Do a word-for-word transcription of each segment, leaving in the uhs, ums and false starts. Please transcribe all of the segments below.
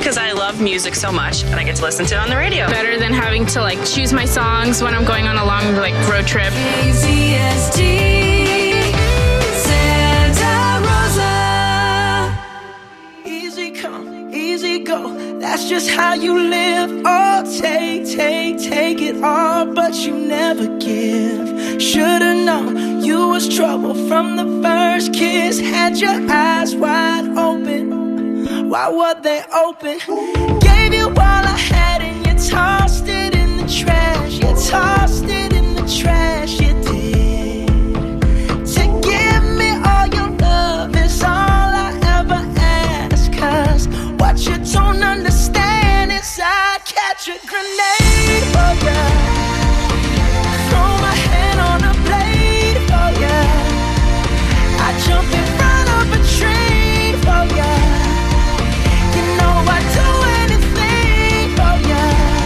because I love music so much and I get to listen to it on the radio. Better than having to like choose my songs when I'm going on a long like road trip. K Z S T, Santa Rosa. Easy come, easy go. That's just how you live. Oh, take, take, take it all, but you never give. Should've known you was trouble from the first kiss. Had your eyes wide open. Why were they open? Gave you all I had and you tossed it in the trash. You tossed it in the trash, you did. To give me all your love is all I ever ask. Cause what you don't understand is I'd catch a grenade for ya. Throw my hand on a blade for ya. I jump in front of a train for ya. You know I'd do anything for ya.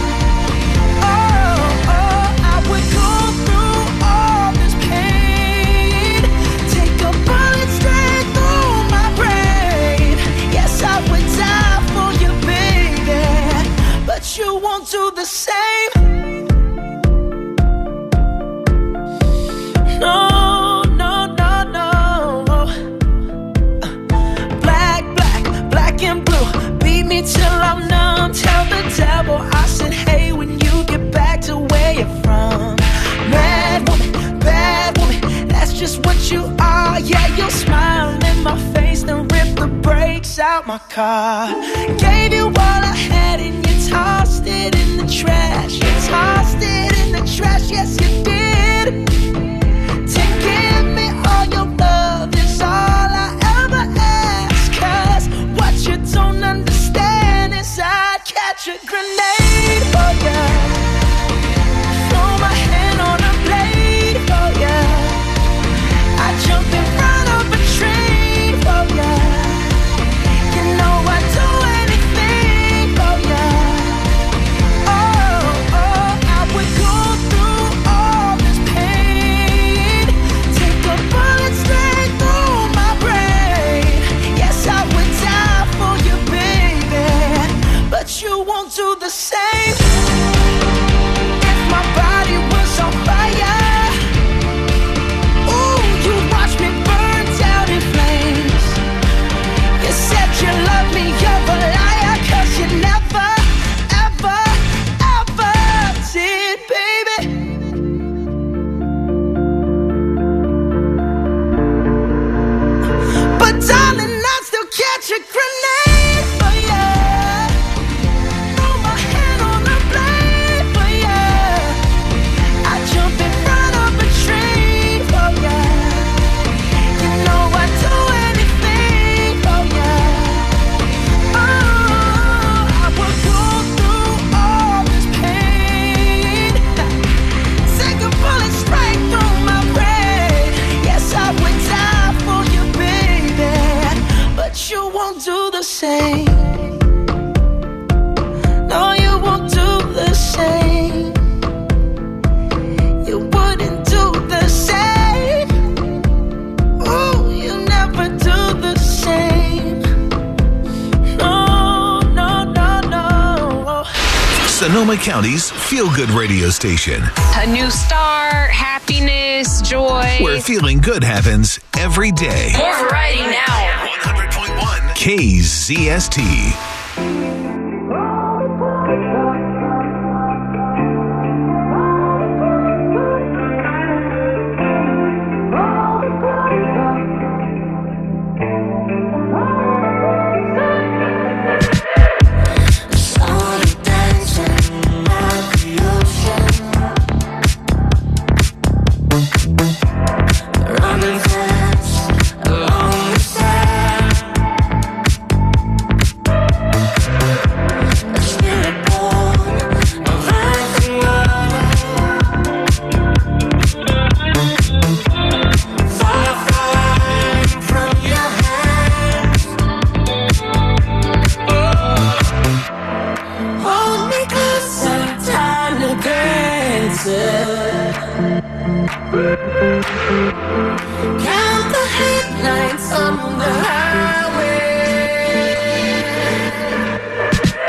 Oh, oh, I would go through all this pain. Take a bullet straight through my brain. Yes, I would die for you, baby, but you won't do the same. No, no, no, no. Black, black, black and blue. Beat me till I'm numb. Tell the devil I said, hey, when you get back to where you're from. Mad woman, bad woman, that's just what you are. Yeah, you'll smile in my face, then rip the brakes out my car. Gave you all I had and you tossed it in the trash. You tossed it in the trash, yes you did. To give me all your love is all I ever ask. Cause what you don't understand is I'd catch a grenade for ya. Throw my hand on a blade for ya. I jump in front of a train for ya. You know I'd do anything for ya. Oh, oh, I would go through all this pain. Take a bullet straight through my brain. Yes, I would die for you, baby, but you won't do the same. If my body was on fire, ooh, you watch me burn down in flames. You said you love me, you're a liar, cause you never, ever, ever did, baby. But darling, I still catch a grenade for ya. Throw my hand on a blade for ya. I jump in front of a train for ya. You know I'd do anything for ya. Oh, I would go through all this pain. Take a bullet straight through my brain. Yes, I would die for you, baby, but you won't do the same. No, you won't do the same. You wouldn't do the same. Oh, you never do the same. No, no, no, no. Sonoma County's feel-good radio station, A new start, happiness, joy. where feeling good happens every day. More variety now. one hundred point one K Z S T. Running fast along the sand. Count the headlights on the highway.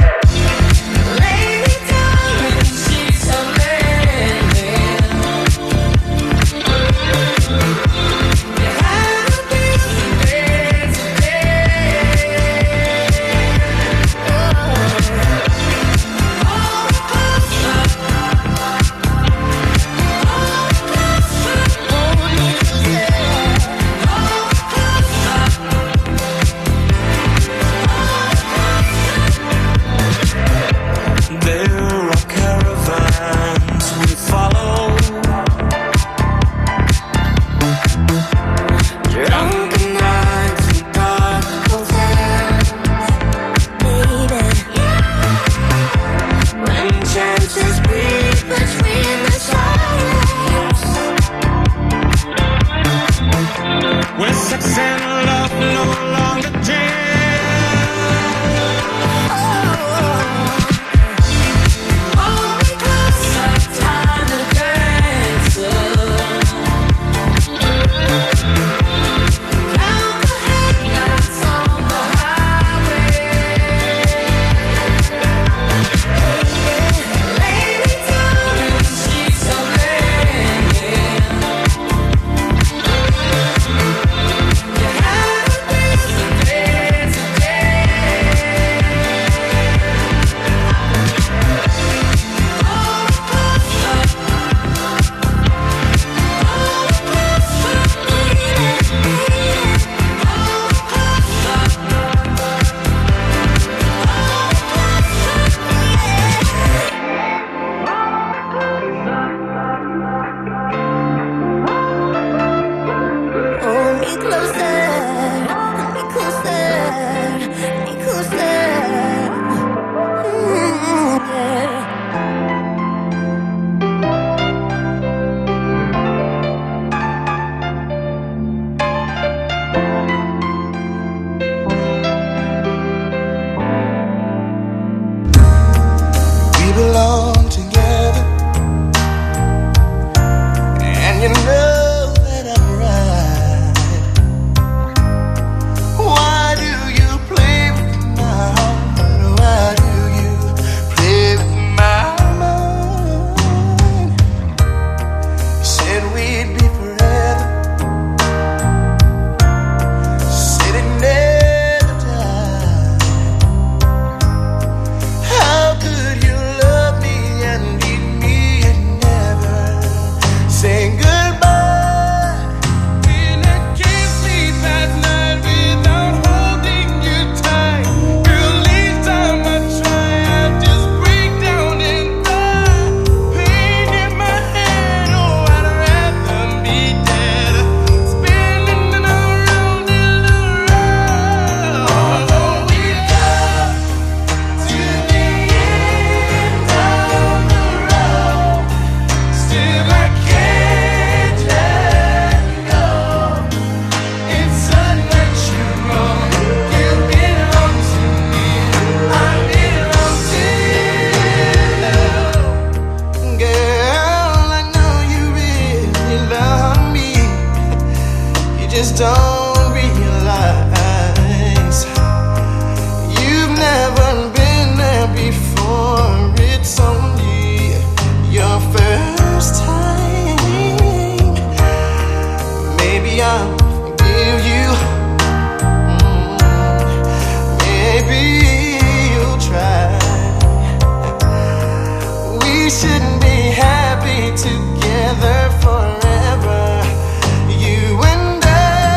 should be happy together forever. You and I.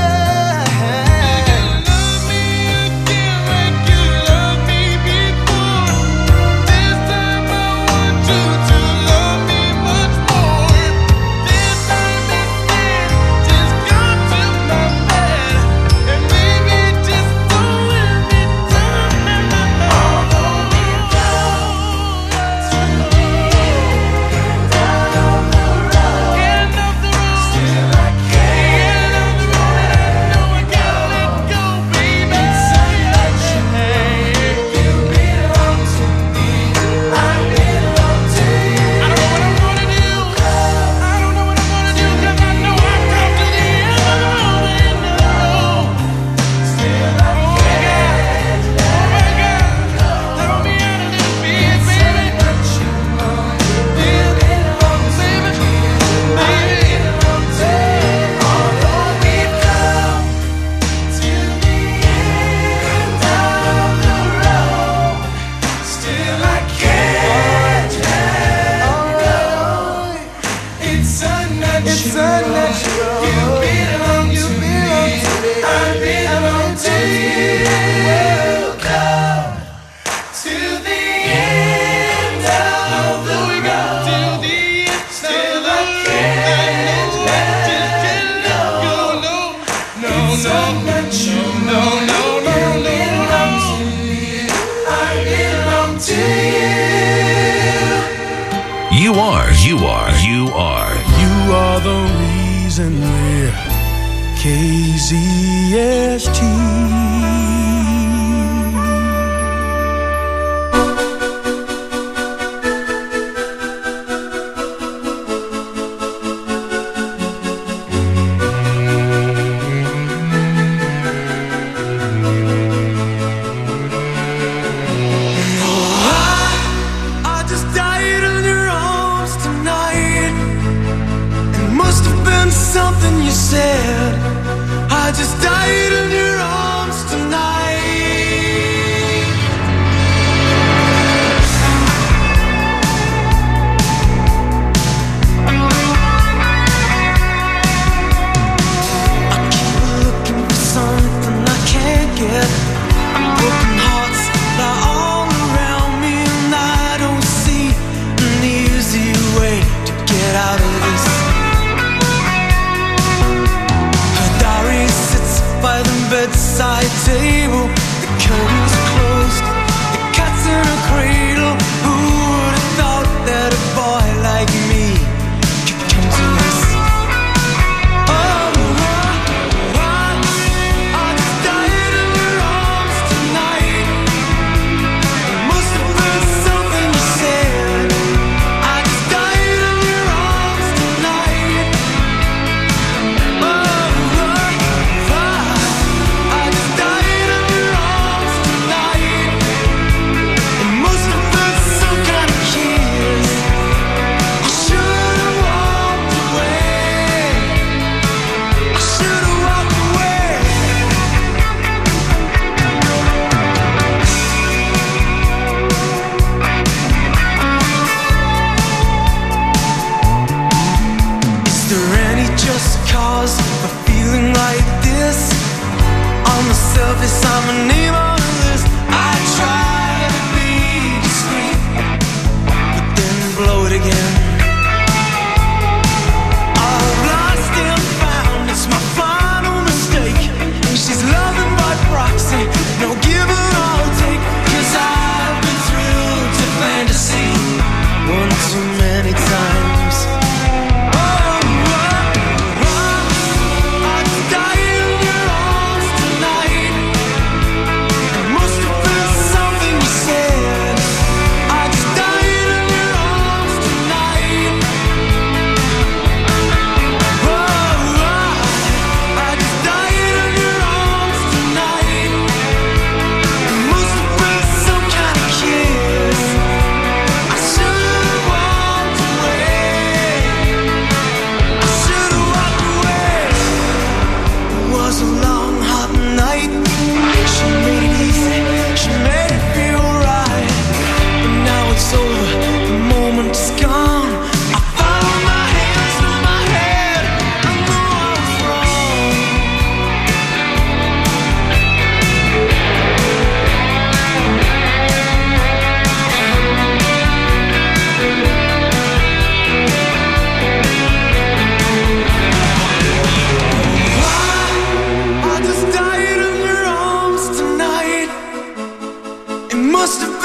You are, you are, you are. You are the reason we're K Z S T. Something you said, I just died in your arms tonight.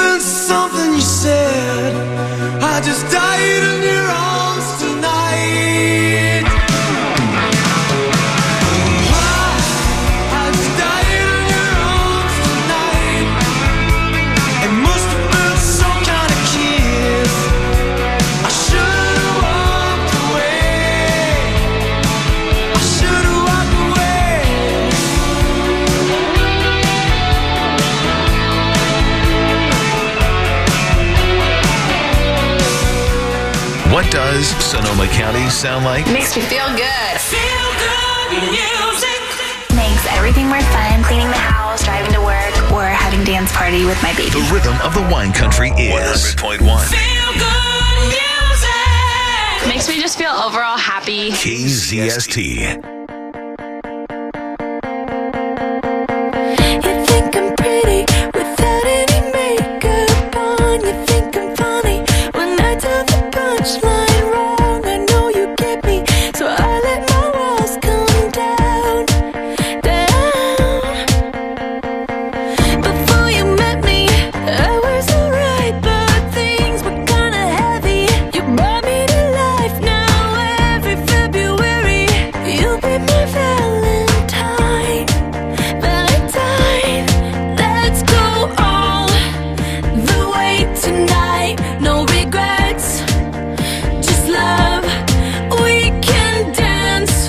been something you said. I just died in your arms tonight. I just died in your arms tonight. It must have been some kind of kiss. I should have walked away. I should have walked away. What does Sonoma County sound like? Makes me feel good. Feel good music. Makes everything more fun, cleaning the house, driving to work, or having dance party with my baby. The rhythm of the wine country is one hundred point one Feel good music. Makes me just feel overall happy. K Z S T. You think I'm pretty without any makeup on. You think I'm funny when I tell the punchline wrong. I know you get me, so I let my walls come down, down. Before you met me, I was alright, but things were kinda heavy. You brought me to life. Now every February, you'll be my Valentine, Valentine. Let's go all the way tonight. No regrets, just love. We can dance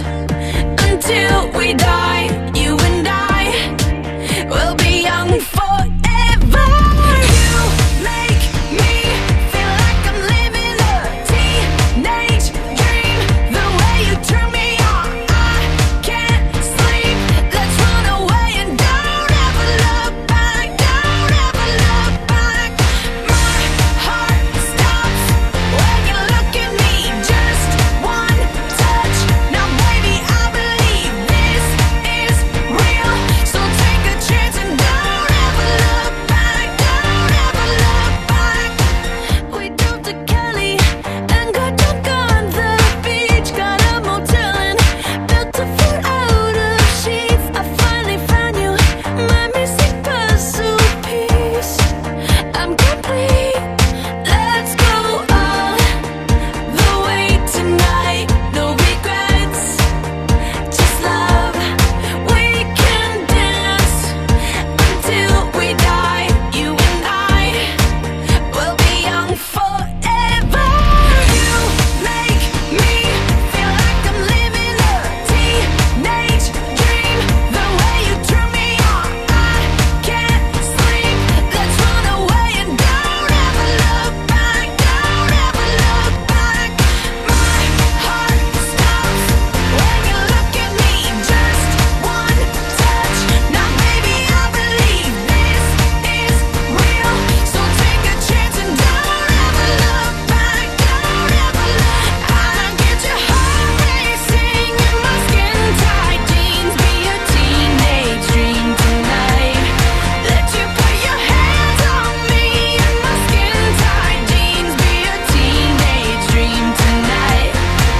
until we die. You and I will be young forever. You make me feel like I'm living a teenage dream. The way you turn me on, I can't sleep. Let's run away and don't ever look back. Don't ever look back. My heart stops when you look at me. Just one touch. Now baby, I believe this is real. So take a chance and don't ever look back. Don't ever look back. We drove to Cali and got drunk on the beach. Got a motel and built a fort out of sheets. I finally found you, my missing puzzle piece. I'm complete. Let's go all the way tonight. No regrets, just love. We can dance until we die. You and I will be young forever. You make me feel like I'm living a teenage dream. The way you turn me on, I can't sleep. Let's run away and don't ever look back. Don't ever look back. My heart stops when you look at me. Just one touch. Now baby, I believe this is real. So take a chance and don't ever look back. Don't ever look. I get your heart racing in my skin tight jeans. Be a teenage dream tonight. Let you put your hands on me in my skin tight jeans. Be a teenage dream tonight.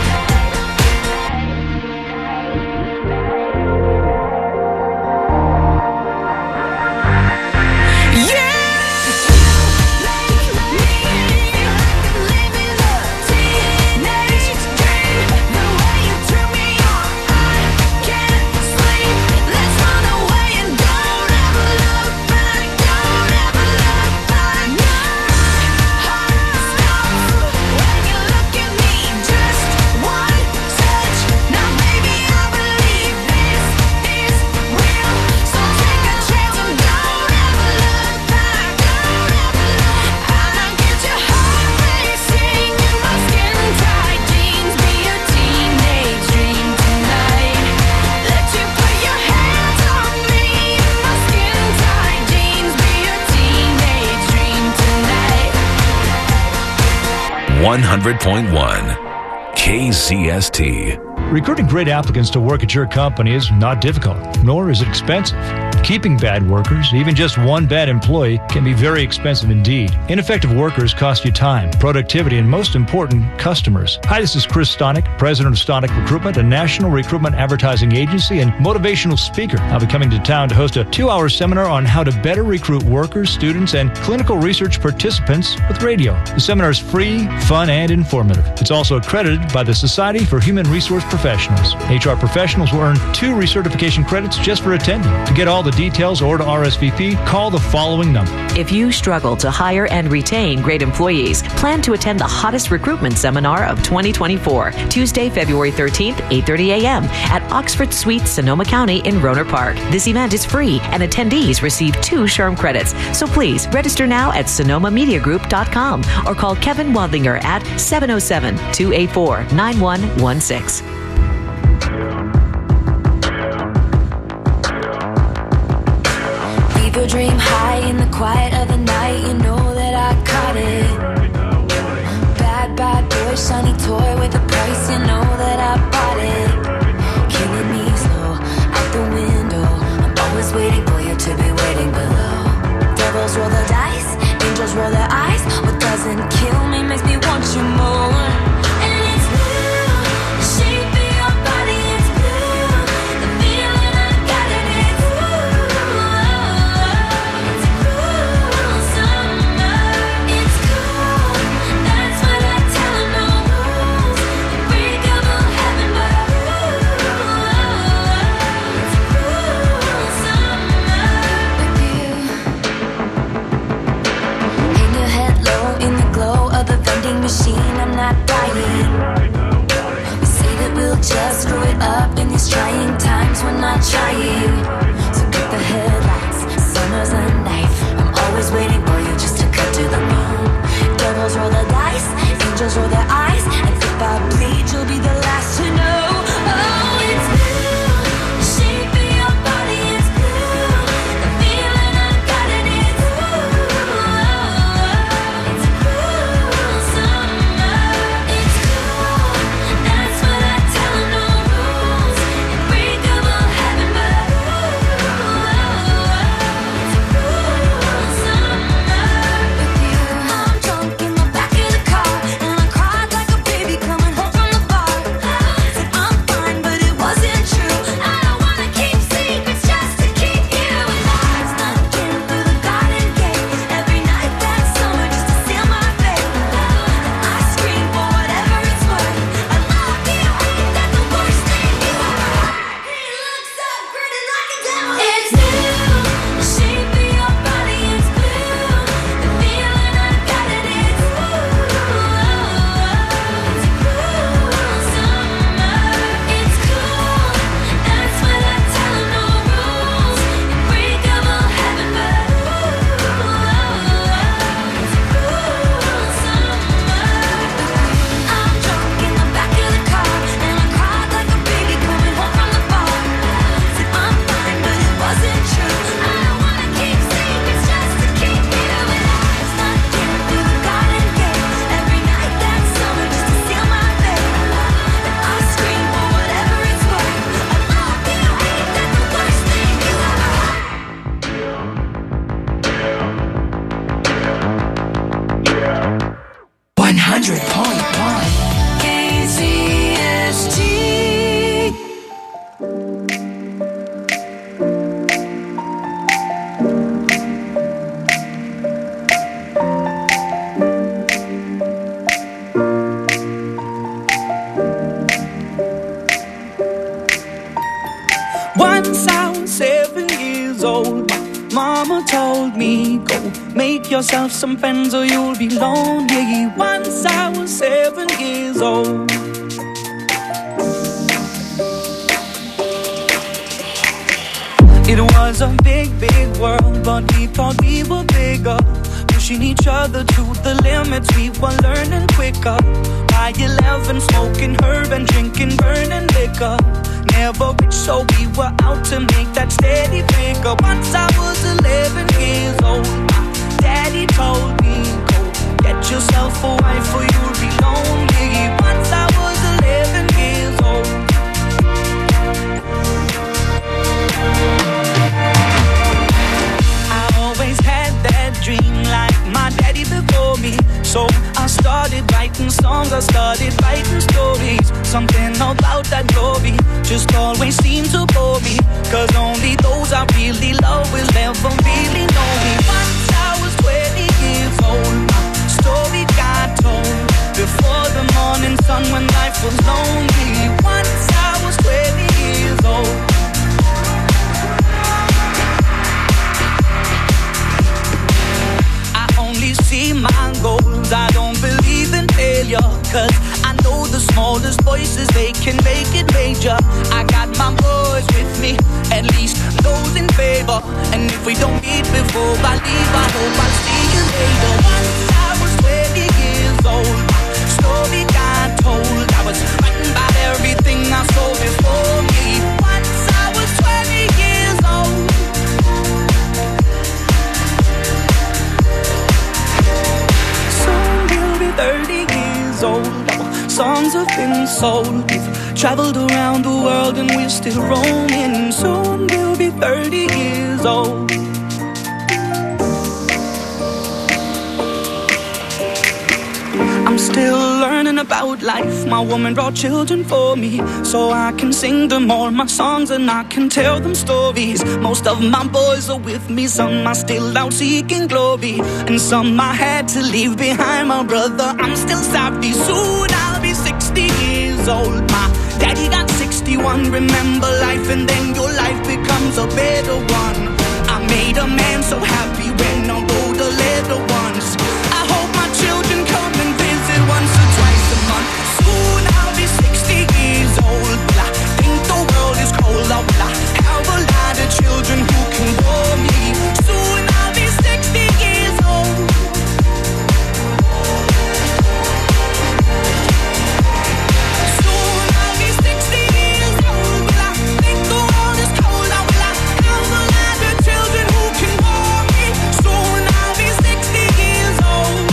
one hundred point one K Z S T. Recruiting great applicants to work at your company is not difficult, nor is it expensive. Keeping bad workers, even just one bad employee, can be very expensive indeed. Ineffective workers cost you time, productivity, and most important, customers. Hi, this is Chris Stonick, president of Stonick Recruitment, a national recruitment advertising agency and motivational speaker. I'll be coming to town to host a two-hour seminar on how to better recruit workers, students, and clinical research participants with radio. The seminar is free, fun, and informative. It's also accredited by the Society for Human Resource Professionals. H R professionals will earn two recertification credits just for attending. To get all the details or to R S V P, call the following number. If you struggle to hire and retain great employees, plan to attend the hottest recruitment seminar of twenty twenty-four, Tuesday, February thirteenth, eight thirty a.m. at Oxford Suite, Sonoma County in Rohnert Park. This event is free and attendees receive two SHRM credits. So please register now at sonoma media group dot com or call Kevin Wadlinger at seven oh seven, two eight four, nine one one six. Leave your dream high in the quiet of the night. You know that I caught it. Bad, bad boy, shiny toy with a price. You know that I bought it. Killing me slow out the window. I'm always waiting for you to be waiting below. Devils roll the dice, angels roll their eyes. What doesn't kill me makes me want you more. And it's blue, the shape of your body is blue. The feeling I got it is blue. It's cool summer, it's cool. That's what I tell 'em, no rules. Unbreakable heaven, but it's cool summer with you. Hang your head low in the glow of the vending machine. I'm not dying. We say that we'll just screw it up in these trying times. We're not trying. So cut the headlights. Summer's a knife. I'm always waiting for you just to cut to the bone. Devils roll the dice, angels roll their eyes, and if I bleed, you'll be the last to know. Oh, it's blue. The shape of your body is blue. The feeling I got it is blue. It's cool summer. It's cool. That's what I tell 'em, no rules. Unbreakable heaven, but it's cool summer with you. I'm drunk in the back of the car, and I cried like a baby coming home from the bar. Said I'm fine, but it wasn't true. I don't wanna keep secrets just to keep you alive. Snuck in through the garden gate every night that summer just to seal my fate. And I scream for whatever it's worth. I love you, ain't that the worst thing you ever heard? He looks so gritty like a devil. It's blue, the shape of your body is blue. The feeling I got it is blue. It's cool summer, it's cool. That's what I tell 'em, no rules. Unbreakable heaven, but it's cool summer. I'm drunk in the back of the car, and I cried like a baby coming home from the bar. Said I'm fine, but it wasn't true. I don't wanna keep secrets just to keep you alive. Snuck in through the garden gate every night that summer just to seal my fate. And I scream for whatever it's worth. I love you, ain't that the worst thing you ever heard? one hundred point one K Z S T. Once I was seven years old, my mama told me, go make yourself some friends or you'll be lonely. Once I was seven years old. It was a big, big world, but we thought we were bigger. Pushing each other to the limits, we were learning quicker. By eleven, smoking herb and drinking burning liquor. Never rich, so we were out to make that steady figure. Once I was eleven years old, my daddy told me, go get yourself a wife or you'll be lonely. Once I was eleven years old. for me. So I started writing songs, I started writing stories. Something about that glory just always seemed to bore me. Cause only those I really love will never really know me. Once I was twenty years old, my story got told before the morning sun when life was lonely. Once I was twenty years old. I only see my goals, I don't believe in failure. Cause I know the smallest voices, they can make it major. I got my boys with me, at least those in favor. And if we don't meet before I leave, I hope I'll see you later. Once I was twenty years old, my story got told. I was writing about everything I saw before me. Once I was twenty years old. Soon we'll be thirty years old. Songs have been sold. We've traveled around the world and we're still roaming. Soon we'll be thirty years old. I'm still learning about life. My woman brought children for me, so I can sing them all my songs and I can tell them stories. Most of my boys are with me, some are still out seeking glory, and some I had to leave behind. My brother, I'm still sorry. Soon I'll be sixty years old. My daddy got sixty-one. Remember life and then your life becomes a better one. I made a man so happy when I wrote the letter once. I hope my children come and visit once or twice a month. Soon I'll be sixty years old. I think the world is cold. I have a lot of children who can bore me. Soon I'll be sixty years old. Soon I'll be sixty years old. I think the world is cold. I have a lot of children who can bore me. Soon I'll be sixty years old.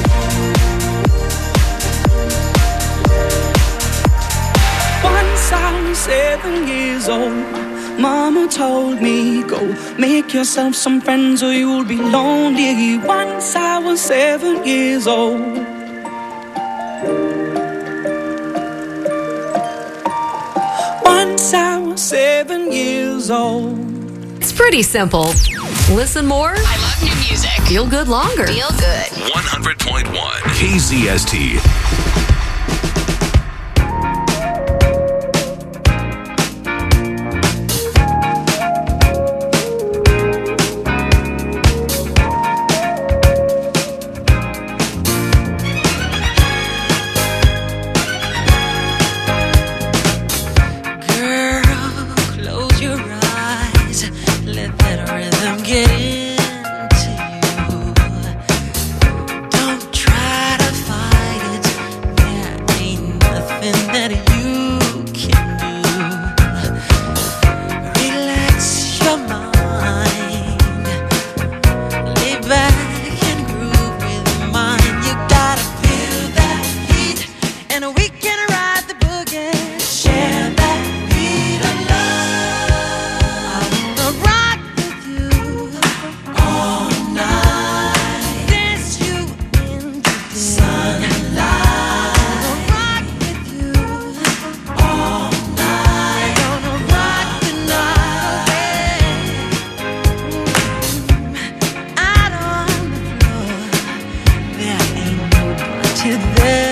Once I was seven years old, Mama told me, go make yourself some friends or you'll be lonely. Once I was seven years old. Once I was seven years old. It's pretty simple. Listen more. I love new music. Feel good longer. Feel good. one hundred point one K Z S T. There